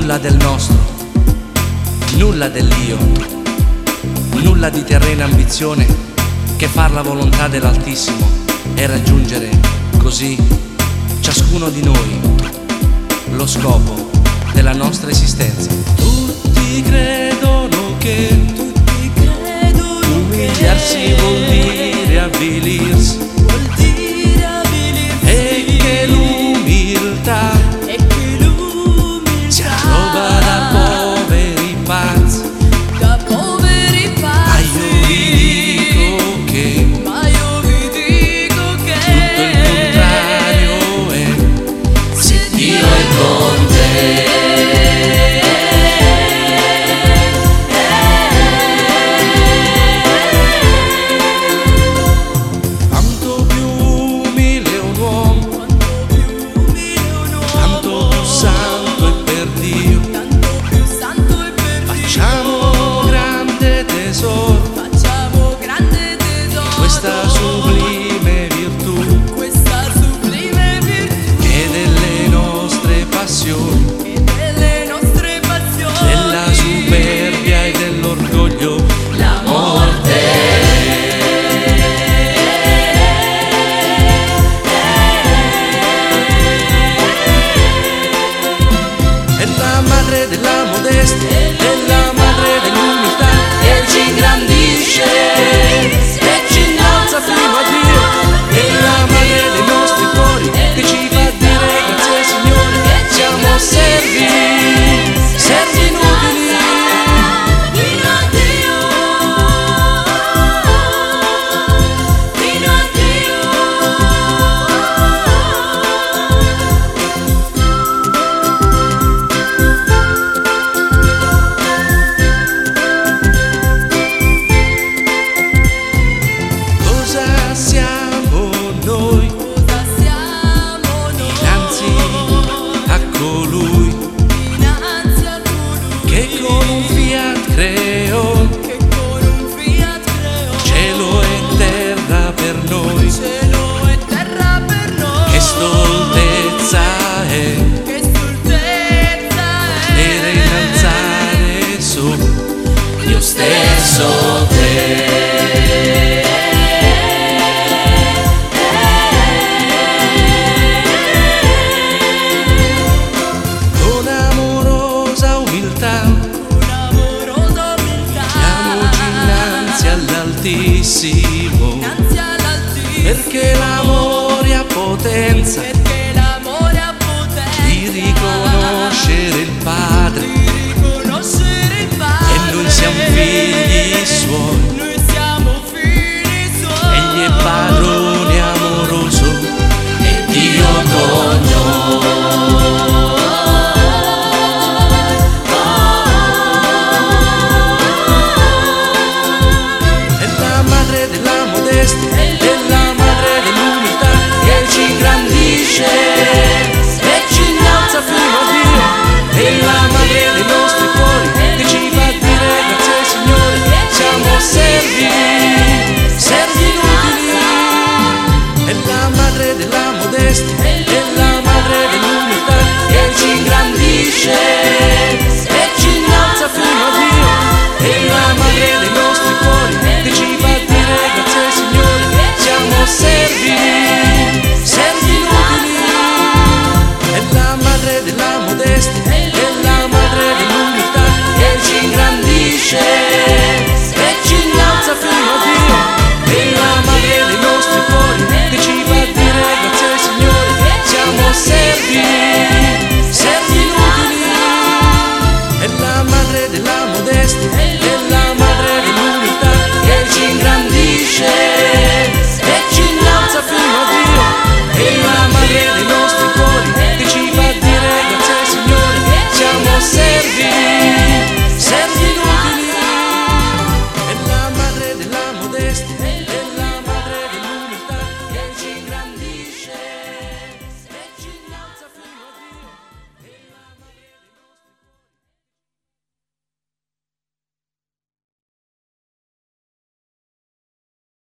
Nulla del nostro, nulla dell'io, nulla di terrena ambizione che far la volontà dell'Altissimo e raggiungere così ciascuno di noi lo scopo della nostra esistenza. Tutti credono che umiliarsi vuol dire avvilirsi e che l'umiltà sia roba da poveri pazzi. Ma io vi dico che tutto il contrario è, se Dio è con te. Quanto più umile un uomo, tanto più santo è per Dio. Facciamo grande tesoro questa sublime virtù che delle nostre passioni, della superbia e dell'orgoglio, la morte. È la madre della modestia, è la madre dell'umiltà che ci ingrandisce e ci innalza fino a Dio. È la madre dei nostri cuori che ci fa dire grazie Signore, siamo servi inutili. Cosa siamo noi dinanzi a colui che con un fiat creò cielo e terra per noi? Che stoltezza è poter innalzare su Dio stesso te. Con amorosa umiltà andiamoci innanzi all'Altissimo, perché l'amore ha potenza di riconoscere il Padre e noi siamo figli Suoi. Egli è padrone amoroso e Dio con noi. È la madre della modestia, è la madre dell'umiltà che ci ingrandisce e ci innalza fino a Dio. È la madre dei nostri cuori che ci fa dire grazie Signore, siamo servi inutili. È la madre della modestia, è la madre dell'umiltà che ci ingrandisce e ci innalza fino a Dio. È la madre dei nostri cuori che ci fa dire grazie Signore, siamo servi inutili. È la madre della modestia, è la madre dell'umiltà che ci ingrandisce e ci innalza fino a Dio. È la madre dei nostri cuori che ci fa dire grazie Signore, siamo servi inutili. È la madre della modestia,